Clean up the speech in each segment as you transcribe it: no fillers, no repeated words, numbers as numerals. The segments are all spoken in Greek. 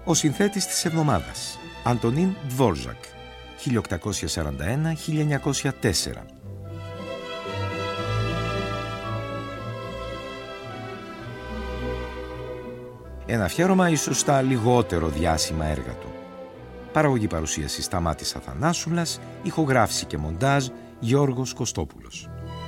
Ο συνθέτης της εβδομάδας, Αντονίν Ντβόρζακ, 1841-1904. Ένα αφιέρωμα ίσως στα λιγότερο διάσημα έργα του. Παραγωγή παρουσίαση Σταμάτης Αθανάσουλας, ηχογράφηση και μοντάζ Γιώργος Κωστόπουλος.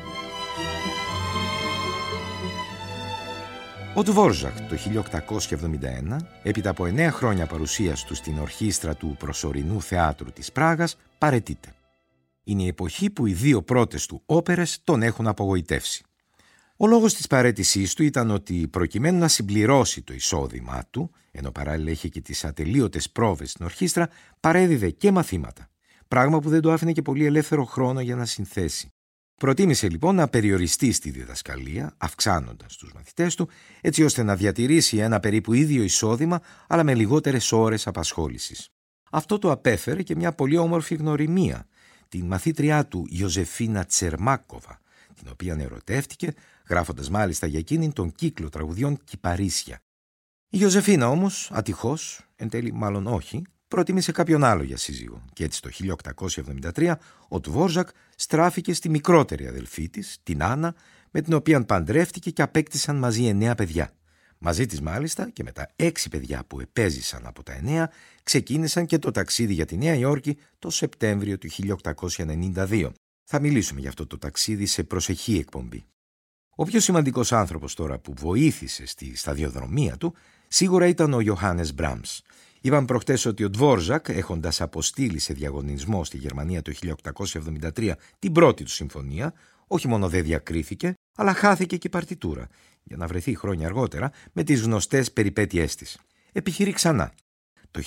Ο Ντβόρζακ το 1871, έπειτα από 9 χρόνια παρουσίας του στην ορχήστρα του Προσωρινού Θεάτρου της Πράγας, παραιτείται. Είναι η εποχή που οι 2 πρώτες του όπερες τον έχουν απογοητεύσει. Ο λόγος της παραίτησής του ήταν ότι προκειμένου να συμπληρώσει το εισόδημά του, ενώ παράλληλα είχε και τις ατελείωτες πρόβες στην ορχήστρα, παρέδιδε και μαθήματα, πράγμα που δεν το άφηνε και πολύ ελεύθερο χρόνο για να συνθέσει. Προτίμησε λοιπόν να περιοριστεί στη διδασκαλία, αυξάνοντας τους μαθητές του, έτσι ώστε να διατηρήσει ένα περίπου ίδιο εισόδημα, αλλά με λιγότερες ώρες απασχόλησης. Αυτό το απέφερε και μια πολύ όμορφη γνωριμία, την μαθήτριά του Ιωζεφίνα Τσερμάκοβα, την οποία ερωτεύτηκε, γράφοντας μάλιστα για εκείνην τον κύκλο τραγουδιών «Κυπαρίσια». Η Ιωζεφίνα όμως, ατυχώς, εν τέλει μάλλον όχι, προτίμησε κάποιον άλλο για σύζυγο και έτσι το 1873 ο Ντβόρζακ στράφηκε στη μικρότερη αδελφή της, την Άννα, με την οποία παντρεύτηκε και απέκτησαν μαζί 9 παιδιά. Μαζί της μάλιστα και με τα 6 παιδιά που επέζησαν από τα 9 ξεκίνησαν και το ταξίδι για τη Νέα Υόρκη το Σεπτέμβριο του 1892. Θα μιλήσουμε για αυτό το ταξίδι σε προσεχή εκπομπή. Ο πιο σημαντικός άνθρωπος τώρα που βοήθησε στη σταδιοδρομία του σίγουρα ήταν ο Ιωάννης Μπράμς. Είπαμε προχτές ότι ο Ντβόρζακ, έχοντας αποστείλει σε διαγωνισμό στη Γερμανία το 1873 την πρώτη του συμφωνία, όχι μόνο δεν διακρίθηκε, αλλά χάθηκε και η παρτιτούρα, για να βρεθεί χρόνια αργότερα με τις γνωστές περιπέτειές της. Επιχειρεί ξανά. Το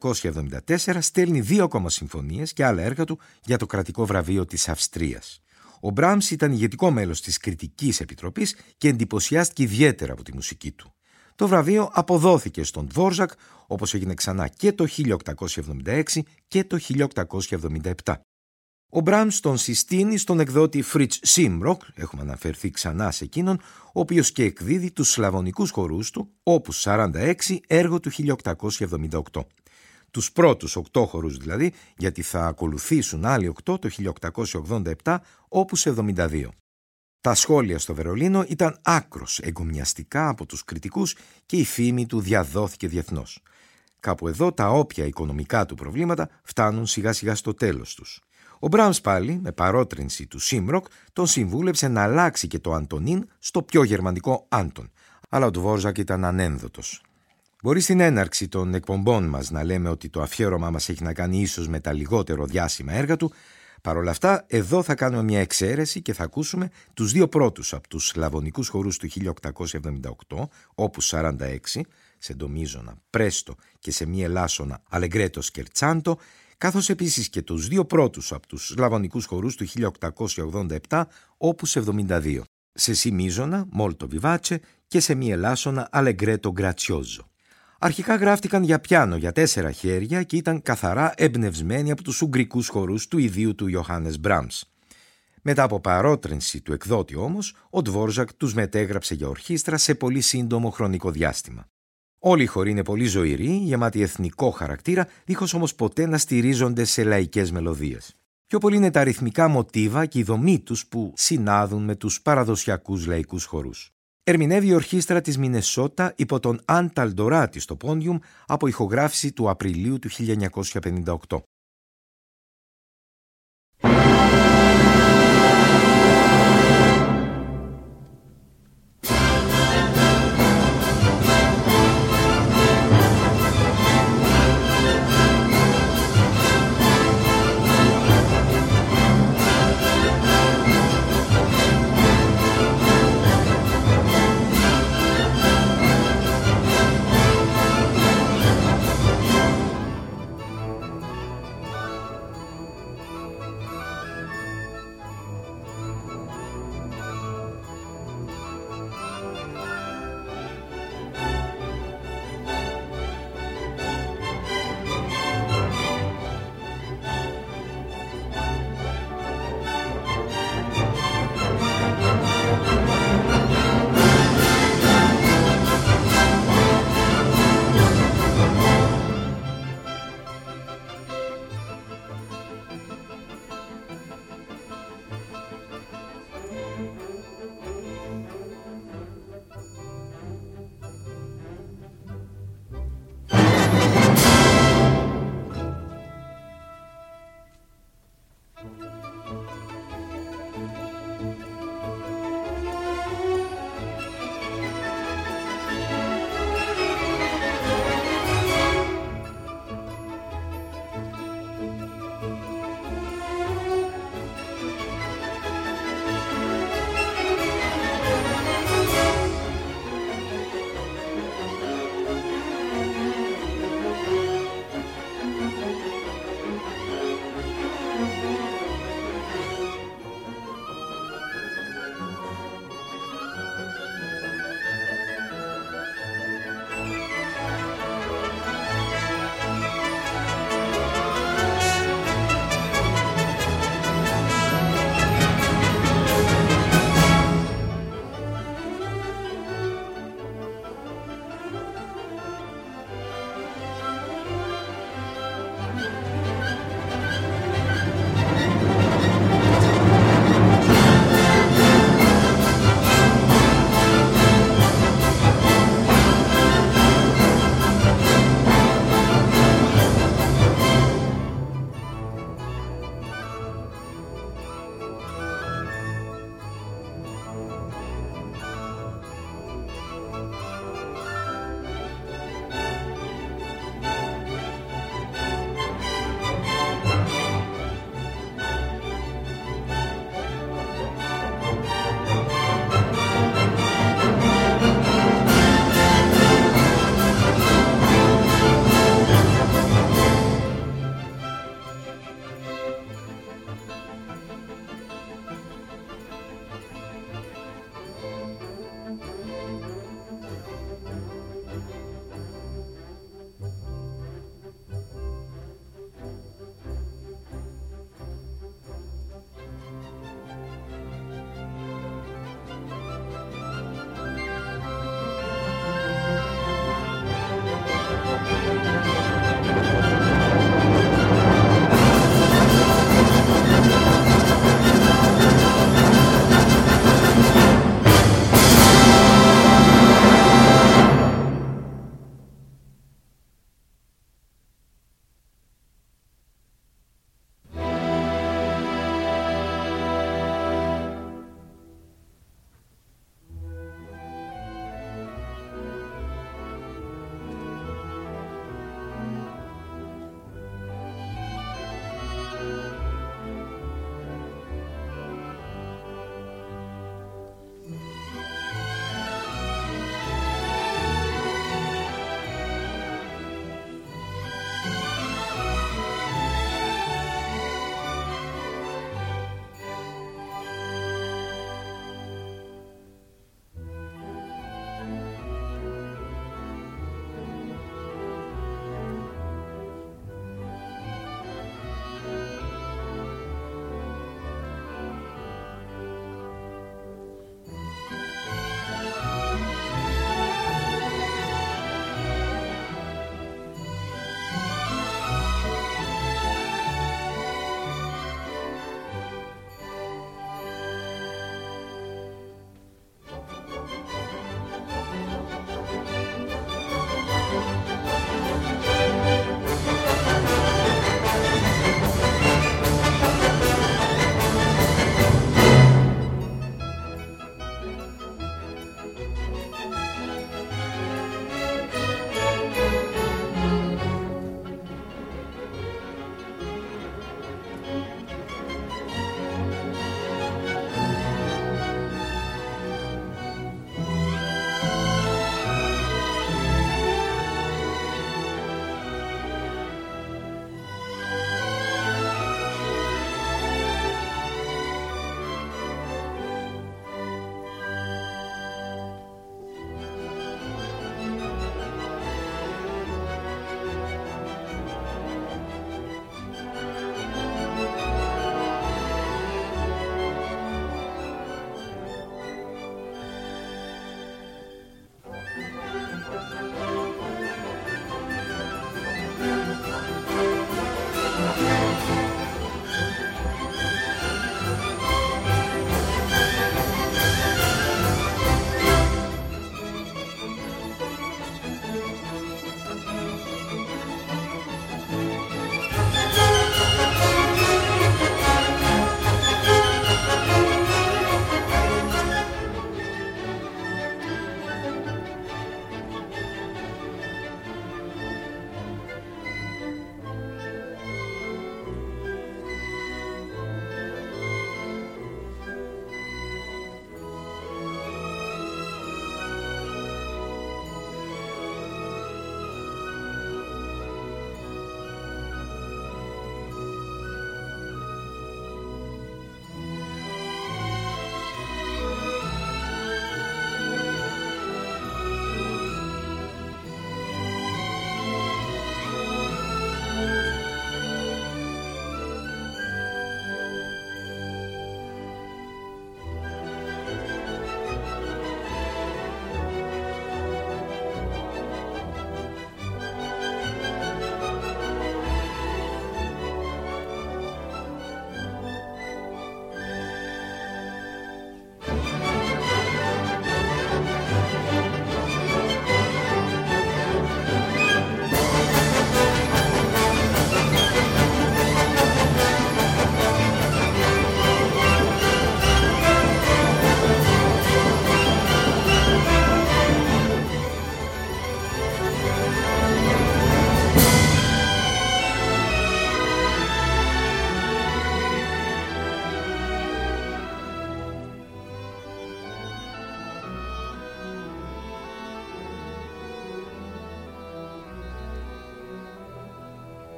1874 στέλνει 2 ακόμα συμφωνίες και άλλα έργα του για το κρατικό βραβείο της Αυστρίας. Ο Μπράμς ήταν ηγετικό μέλος της κριτικής επιτροπής και εντυπωσιάστηκε ιδιαίτερα από τη μουσική του. Το βραβείο αποδόθηκε στον Ντβόρζακ, όπως έγινε ξανά και το 1876 και το 1877. Ο Μπράμς τον συστήνει στον εκδότη Φριτς Σίμροκ, έχουμε αναφερθεί ξανά σε εκείνον, ο οποίος και εκδίδει τους σλαβωνικούς χορούς του, όπους 46, έργο του 1878. Τους πρώτους 8 χορούς δηλαδή, γιατί θα ακολουθήσουν άλλοι 8 το 1887, όπους 72. Τα σχόλια στο Βερολίνο ήταν άκρως εγκομιαστικά από τους κριτικούς και η φήμη του διαδόθηκε διεθνώς. Κάπου εδώ τα όποια οικονομικά του προβλήματα φτάνουν σιγά σιγά στο τέλος τους. Ο Μπράμς πάλι, με παρότρινση του Σίμροκ, τον συμβούλεψε να αλλάξει και το Αντονίν στο πιο γερμανικό Άντον. Αλλά ο Ντβόρζακ ήταν ανένδοτος. Μπορεί στην έναρξη των εκπομπών μας να λέμε ότι το αφιέρωμά μας έχει να κάνει ίσως με τα λιγότερο διάσημα έργα του. Παρ' όλα αυτά, εδώ θα κάνουμε μια εξαίρεση και θα ακούσουμε τους 2 πρώτους από τους σλαβωνικούς χορούς του 1878, όπους 46, σε ντομίζωνα, πρέστο και σε μη ελάσσονα, αλεγκρέτο σκερτσάντο, καθώς επίσης και τους 2 πρώτους από τους σλαβωνικούς χορούς του 1887, όπους 72, σε σι μίζωνα, μόλτο βιβάτσε και σε μη ελάσσονα, αλεγκρέτο γκρατσιόζο. Αρχικά γράφτηκαν για πιάνο για 4 χέρια και ήταν καθαρά εμπνευσμένοι από τους ουγγρικούς χορούς του ιδίου του Ιωάννης Μπράμς. Μετά από παρότρινση του εκδότη όμως, ο Ντβόρζακ τους μετέγραψε για ορχήστρα σε πολύ σύντομο χρονικό διάστημα. Όλοι οι χοροί είναι πολύ ζωηροί, γεμάτοι εθνικό χαρακτήρα, δίχως όμως ποτέ να στηρίζονται σε λαϊκές μελωδίες. Πιο πολύ είναι τα ρυθμικά μοτίβα και η δομή τους που συνάδουν με τους παραδοσιακούς λαϊκούς χορούς. Ερμηνεύει η ορχήστρα της Μινεσότα υπό τον Αν Ταλντοράτη στο πόντιουμ από ηχογράφηση του Απριλίου του 1958.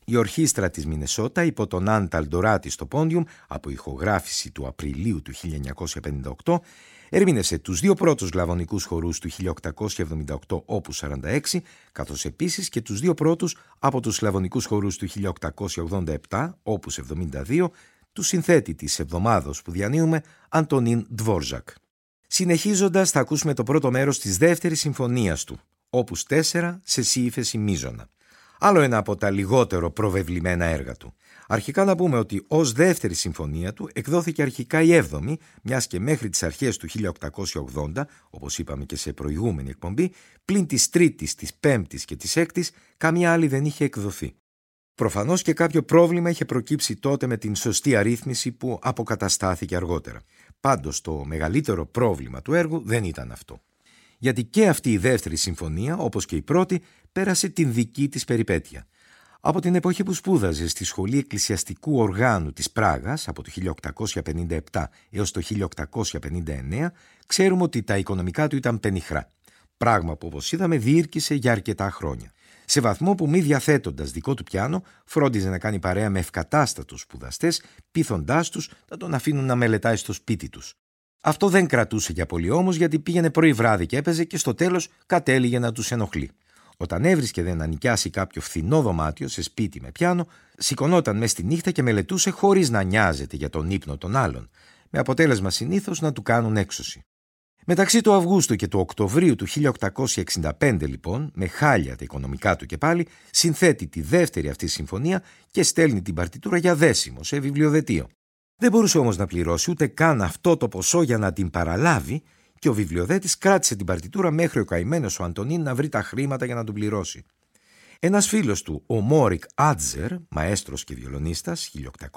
Η ορχήστρα της Μινεσότα υπό τον Άνταλ Ντοράτη στο πόντιουμ, από ηχογράφηση του Απριλίου του 1958, ερμήνευσε τους δύο πρώτους σλαβωνικούς χορούς του 1878 όπους 46, καθώς επίσης και τους δύο πρώτους από τους σλαβωνικούς χορούς του 1887 όπους 72, του συνθέτη της εβδομάδος που διανύουμε, Αντωνίν Ντβόρζακ. Συνεχίζοντας, θα ακούσουμε το πρώτο μέρος της δεύτερης συμφωνίας του, όπους 4, σε σι ύφεση μείζωνα. Άλλο ένα από τα λιγότερο προβεβλημένα έργα του. Αρχικά να πούμε ότι ως δεύτερη συμφωνία του εκδόθηκε αρχικά η 7η, μιας και μέχρι τις αρχές του 1880, όπως είπαμε και σε προηγούμενη εκπομπή, πλην της 3ης, της 5ης και της 6ης, καμία άλλη δεν είχε εκδοθεί. Προφανώς και κάποιο πρόβλημα είχε προκύψει τότε με την σωστή αρρύθμιση που αποκαταστάθηκε αργότερα. Πάντως το μεγαλύτερο πρόβλημα του έργου δεν ήταν αυτό. Γιατί και αυτή η δεύτερη συμφωνία, όπως και η πρώτη, πέρασε την δική της περιπέτεια. Από την εποχή που σπούδαζε στη Σχολή Εκκλησιαστικού Οργάνου της Πράγας, από το 1857 έως το 1859, ξέρουμε ότι τα οικονομικά του ήταν πενιχρά. Πράγμα που, όπως είδαμε, διήρκησε για αρκετά χρόνια. Σε βαθμό που, μη διαθέτοντας δικό του πιάνο, φρόντιζε να κάνει παρέα με ευκατάστατους σπουδαστές, πείθοντάς τους να τον αφήνουν να μελετάει στο σπίτι τους. Αυτό δεν κρατούσε για πολύ όμως, γιατί πήγαινε πρωί βράδυ και έπαιζε και στο τέλος κατέληγε να τους ενοχλεί. Όταν έβρισκε να νοικιάσει κάποιο φθηνό δωμάτιο σε σπίτι με πιάνο, σηκωνόταν μες τη νύχτα και μελετούσε χωρίς να νοιάζεται για τον ύπνο των άλλων, με αποτέλεσμα συνήθως να του κάνουν έξωση. Μεταξύ του Αυγούστου και του Οκτωβρίου του 1865, λοιπόν, με χάλια τα οικονομικά του και πάλι, συνθέτει τη δεύτερη αυτή συμφωνία και στέλνει την παρτιτούρα για δέσιμο σε βιβλιοδετείο. Δεν μπορούσε όμως να πληρώσει ούτε καν αυτό το ποσό για να την παραλάβει, και ο βιβλιοδέτης κράτησε την παρτιτούρα μέχρι ο καημένος ο Αντωνίν να βρει τα χρήματα για να του πληρώσει. Ένας φίλος του, ο Μόρικ Άτζερ, μαέστρος και βιολονίστας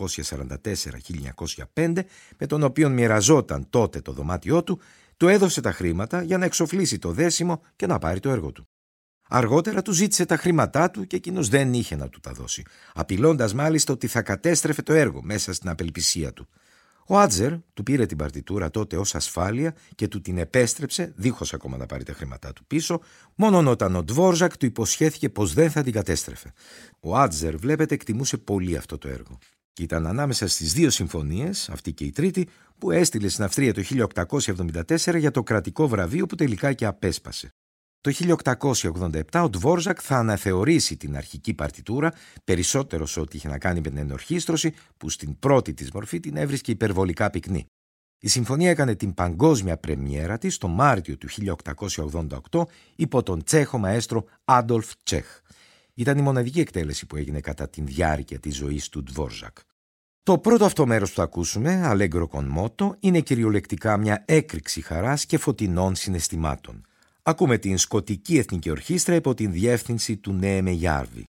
1844-1905, με τον οποίον μοιραζόταν τότε το δωμάτιό του, του έδωσε τα χρήματα για να εξοφλήσει το δέσιμο και να πάρει το έργο του. Αργότερα του ζήτησε τα χρήματά του και εκείνος δεν είχε να του τα δώσει, απειλώντας μάλιστα ότι θα κατέστρεφε το έργο μέσα στην απελπισία του. Ο Άτζερ του πήρε την παρτιτούρα τότε ως ασφάλεια και του την επέστρεψε, δίχως ακόμα να πάρει τα χρήματά του πίσω, μόνον όταν ο Ντβόρζακ του υποσχέθηκε πως δεν θα την κατέστρεφε. Ο Άτζερ, βλέπετε, εκτιμούσε πολύ αυτό το έργο. Και ήταν ανάμεσα στις δύο συμφωνίες, αυτή και η τρίτη, που έστειλε στην Αυστρία το 1874 για το κρατικό βραβείο που τελικά και απέσπασε. Το 1887 ο Ντβόρζακ θα αναθεωρήσει την αρχική παρτιτούρα, περισσότερο σε ό,τι είχε να κάνει με την ενορχήστρωση, που στην πρώτη της μορφή την έβρισκε υπερβολικά πυκνή. Η συμφωνία έκανε την παγκόσμια πρεμιέρα της το Μάρτιο του 1888 υπό τον Τσέχο μαέστρο Άντολφ Τσέχ. Ήταν η μοναδική εκτέλεση που έγινε κατά την διάρκεια της ζωής του Ντβόρζακ. Το πρώτο αυτό μέρος που θα ακούσουμε, Allegro con moto, είναι κυριολεκτικά μια έκρηξη χαράς και φωτεινών συναισθημάτων. Ακούμε την Σκοτική Εθνική Ορχήστρα υπό την διεύθυνση του Νέεμε Γιάρβι.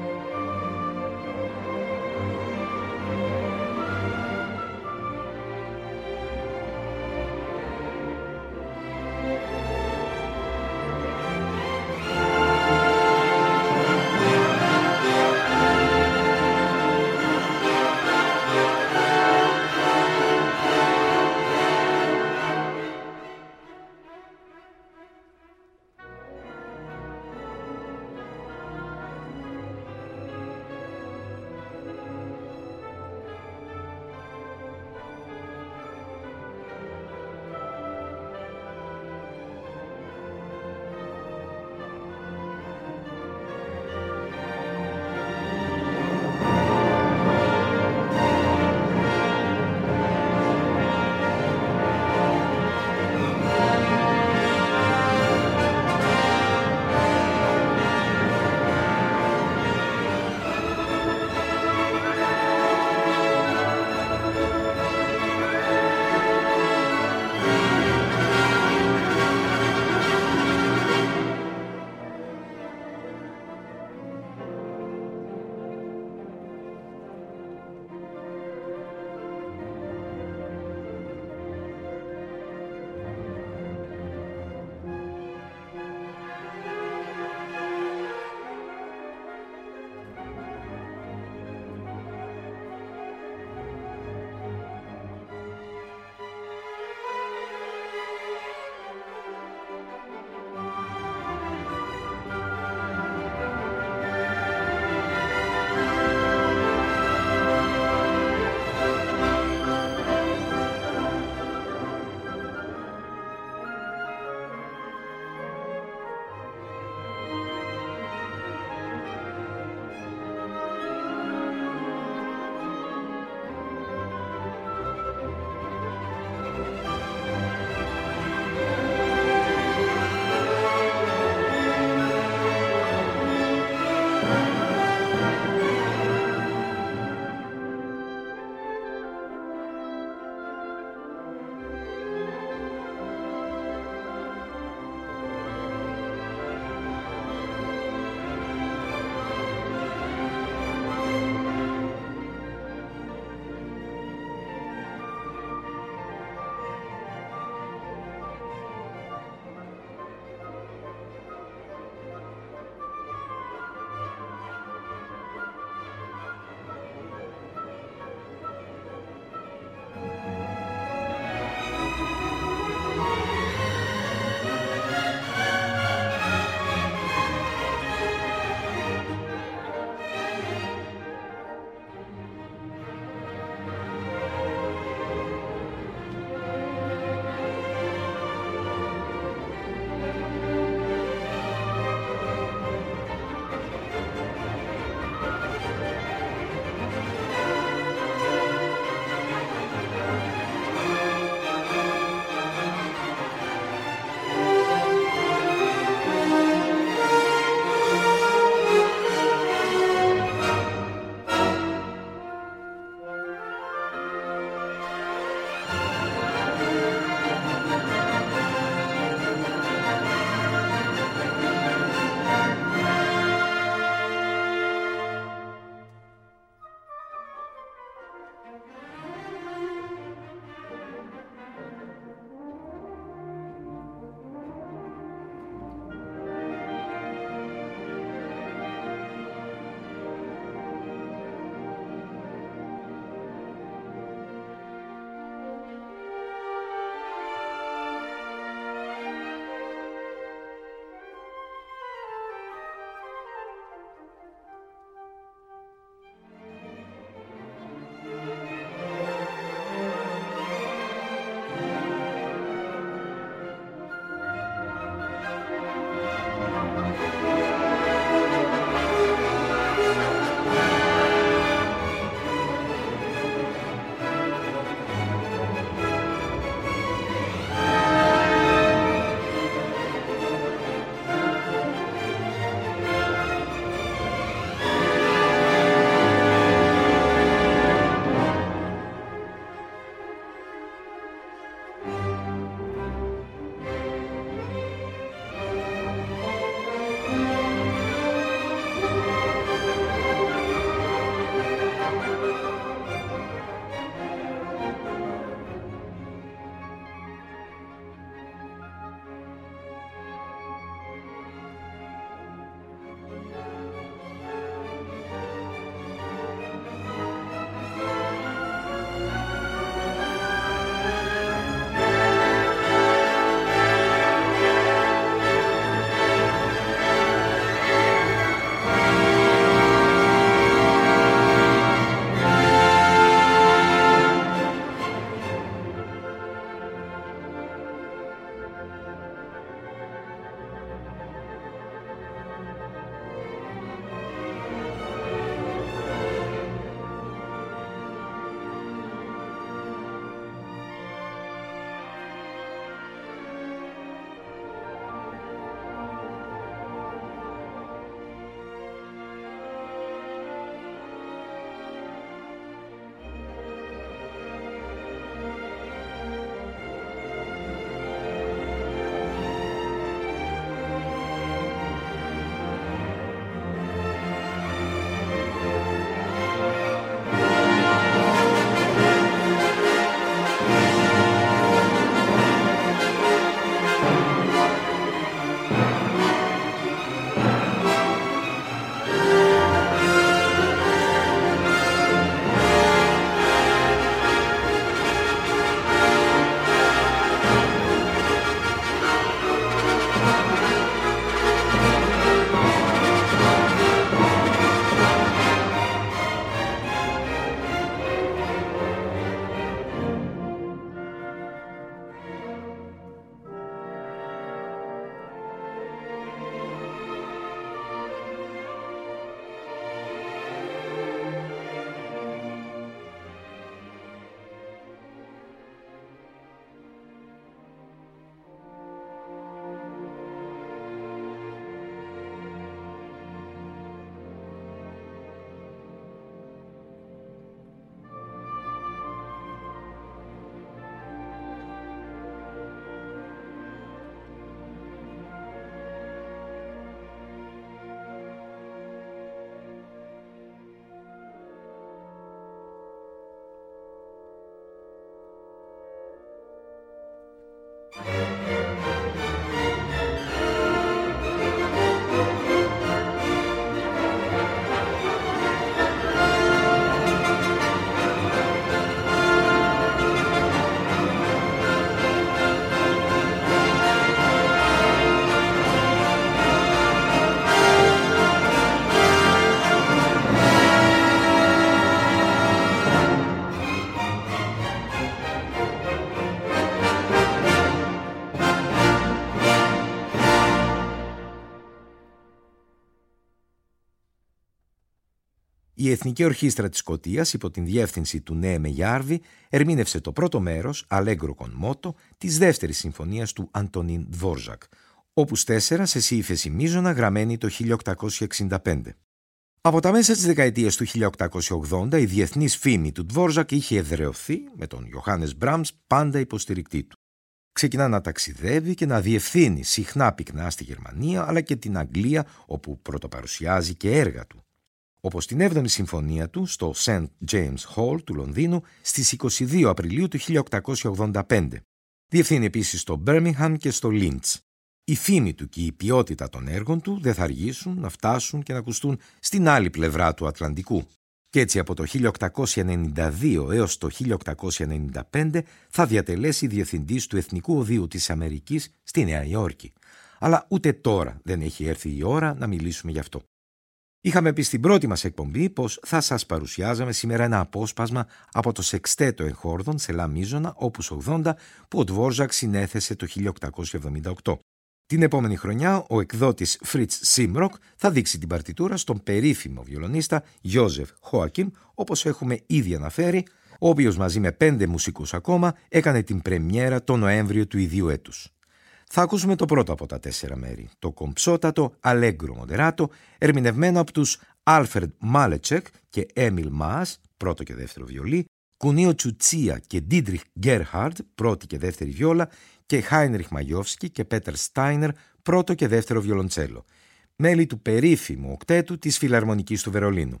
Η Εθνική Ορχήστρα της Σκωτίας, υπό την διεύθυνση του Νέεμε Γιάρβη, ερμήνευσε το πρώτο μέρος, Allegro con moto, της δεύτερης συμφωνίας του Αντωνίν Δβόρζακ, όπους 4 σε σι ύφεση μείζωνα, γραμμένη το 1865. Από τα μέσα της δεκαετίας του 1880 η διεθνής φήμη του Δβόρζακ είχε εδραιωθεί, με τον Ιωάννης Μπράμς πάντα υποστηρικτή του. Ξεκινά να ταξιδεύει και να διευθύνει συχνά πυκνά στη Γερμανία αλλά και την Αγγλία, όπου πρωτοπαρουσιάζει και έργα του. Όπως την 7η συμφωνία του στο St. James Hall του Λονδίνου στις 22 Απριλίου του 1885. Διευθύνει επίσης στο Birmingham και στο Leeds. Η φήμη του και η ποιότητα των έργων του δεν θα αργήσουν να φτάσουν και να ακουστούν στην άλλη πλευρά του Ατλαντικού. Και έτσι από το 1892 έως το 1895 θα διατελέσει διευθυντής του Εθνικού Οδείου της Αμερικής στη Νέα Υόρκη. Αλλά ούτε τώρα δεν έχει έρθει η ώρα να μιλήσουμε γι' αυτό. Είχαμε πει στην πρώτη μας εκπομπή πως θα σας παρουσιάζαμε σήμερα ένα απόσπασμα από το σεξτέτο εγχόρδων σε λα μείζωνα όπους 80 που ο Δβόρζακ συνέθεσε το 1878. Την επόμενη χρονιά ο εκδότης Φριτς Σίμροκ θα δείξει την παρτιτούρα στον περίφημο βιολονίστα Γιόζεφ Χόακιμ, όπως έχουμε ήδη αναφέρει, ο οποίος μαζί με 5 μουσικούς ακόμα έκανε την πρεμιέρα το Νοέμβριο του ιδίου έτους. Θα ακούσουμε το πρώτο από τα 4 μέρη, το κομψότατο Allegro Moderato, ερμηνευμένο από τους Άλφρεντ Μάλετσεκ και Έμιλ Μάς, πρώτο και δεύτερο βιολί, Κουνίο Τσουτσία και Ντίτριχ Γκέρχαρντ, πρώτη και δεύτερη βιόλα, και Χάινριχ Μαγιόφσκι και Πέτερ Στάινερ, πρώτο και δεύτερο βιολοντσέλο, μέλη του περίφημου οκτέτου της Φιλαρμονικής του Βερολίνου.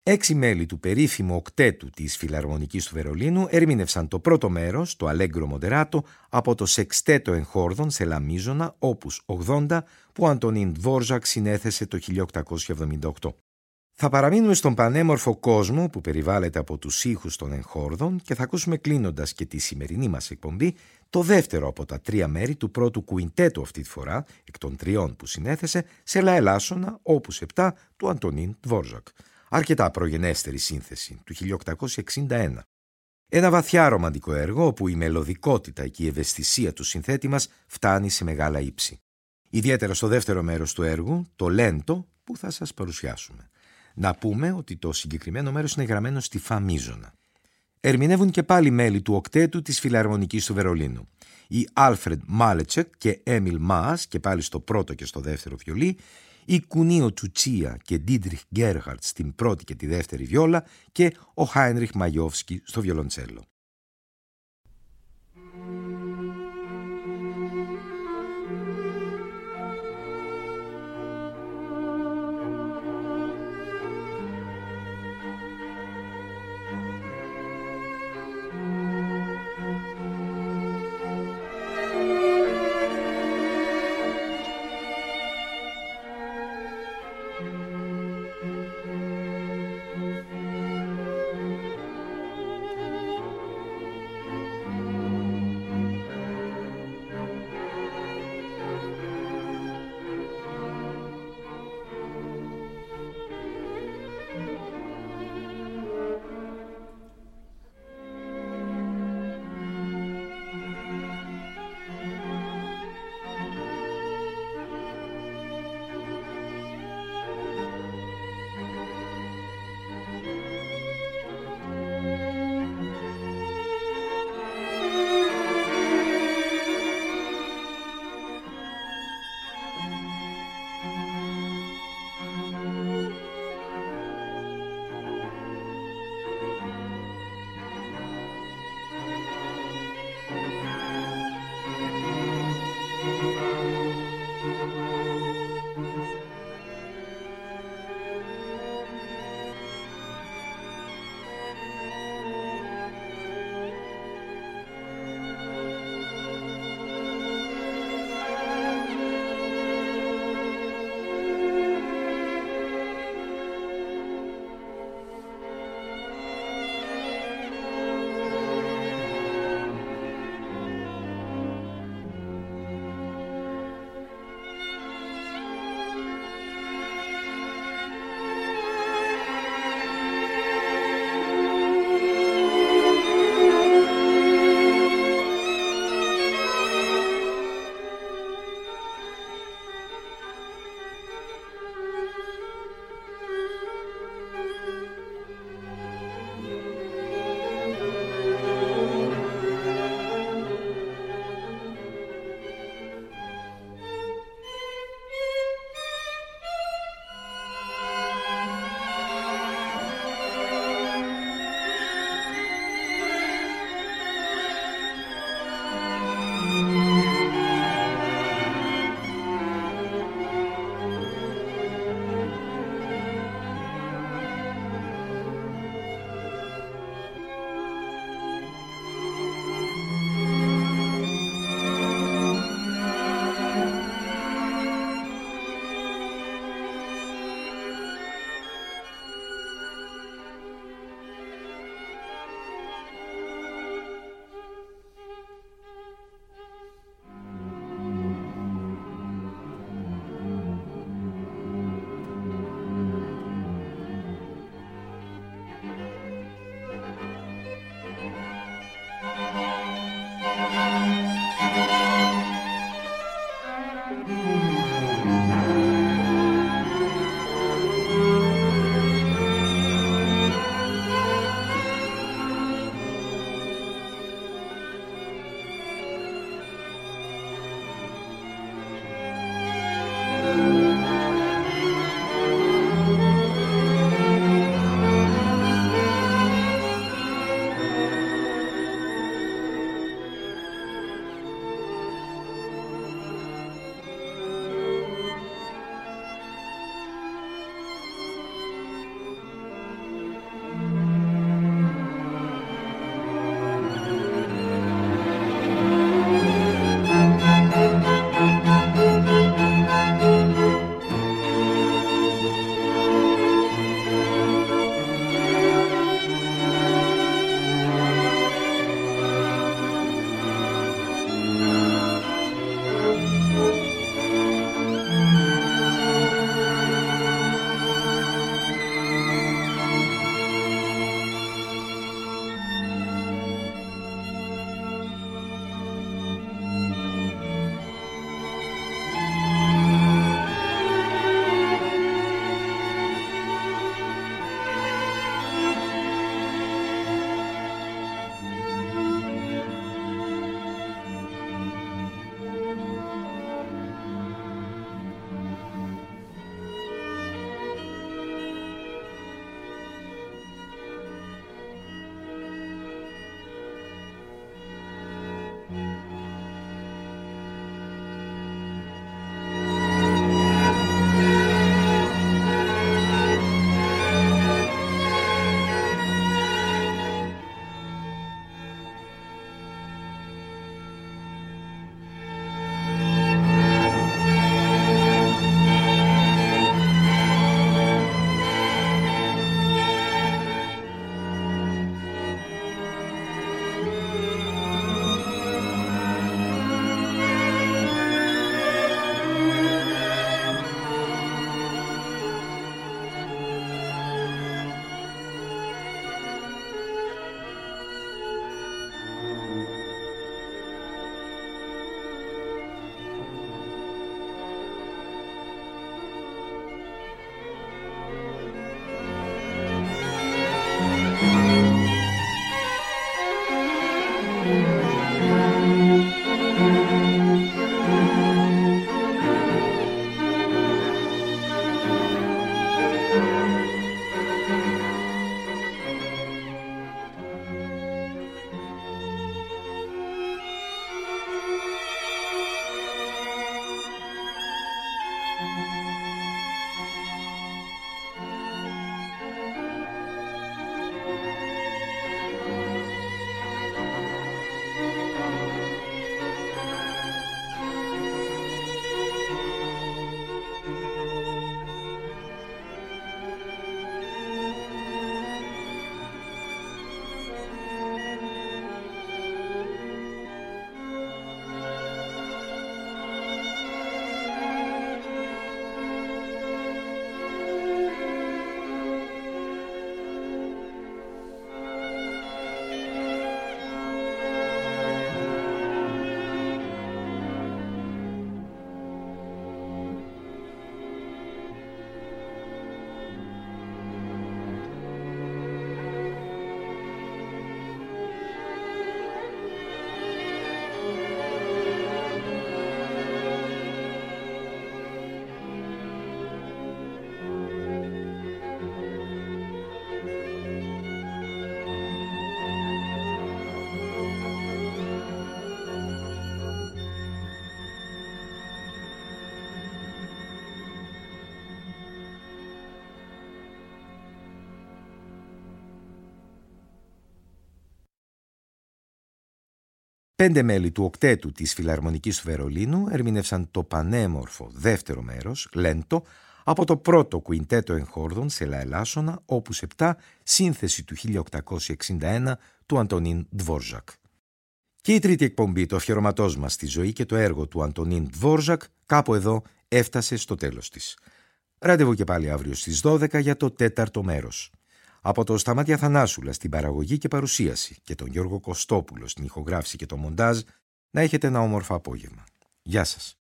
6 μέλη του περίφημου οκτέτου της Φιλαρμονικής του Βερολίνου ερμήνευσαν το πρώτο μέρος, το Allegro Moderato, από το σεξτέτο εγχόρδων σε λα μίζωνα, όπους 80, που ο Αντωνίν Δβόρζακ συνέθεσε το 1878. Θα παραμείνουμε στον πανέμορφο κόσμο που περιβάλλεται από τους ήχους των εγχόρδων και θα ακούσουμε κλείνοντας και τη σημερινή μας εκπομπή το δεύτερο από τα 3 μέρη του πρώτου κουιντέτου αυτή τη φορά, εκ των 3 που συνέθεσε, σε λα ελάσσονα, όπους 7 του Αντωνίν Δβόρζακ. Αρκετά προγενέστερη σύνθεση, του 1861. Ένα βαθιά ρομαντικό έργο όπου η μελωδικότητα και η ευαισθησία του συνθέτη μας φτάνει σε μεγάλα ύψη. Ιδιαίτερα στο δεύτερο μέρος του έργου, το Λέντο, που θα σας παρουσιάσουμε. Να πούμε ότι το συγκεκριμένο μέρος είναι γραμμένο στη φα μίζωνα. Ερμηνεύουν και πάλι μέλη του οκτέτου της Φιλαρμονικής του Βερολίνου. Οι Άλφρεντ Μάλετσεκ και Έμιλ Μάς, και πάλι στο πρώτο και στο δεύτερο βιολί, η Κουνίο Τσουτσία και Ντίντριχ Γκέρχαρτ στην πρώτη και τη δεύτερη βιόλα και ο Χάινριχ Μαγιόφσκι στο βιολοντσέλο. 5 μέλη του οκτέτου της Φιλαρμονικής του Βερολίνου ερμήνευσαν το πανέμορφο δεύτερο μέρος, Λέντο, από το πρώτο κουιντέτο εγχόρδων σε λα ελάσσονα, όπους 7, σύνθεση του 1861 του Αντωνίν Ντβόρζακ. Και η τρίτη εκπομπή του αφιερωματός μας στη ζωή και το έργο του Αντωνίν Ντβόρζακ κάπου εδώ έφτασε στο τέλος της. Ραντεβού και πάλι αύριο στις 12 για το τέταρτο μέρος. Από το Σταμάτη Αθανάσουλα στην παραγωγή και παρουσίαση και τον Γιώργο Κωστόπουλο στην ηχογράφηση και το μοντάζ, να έχετε ένα όμορφο απόγευμα. Γεια σας.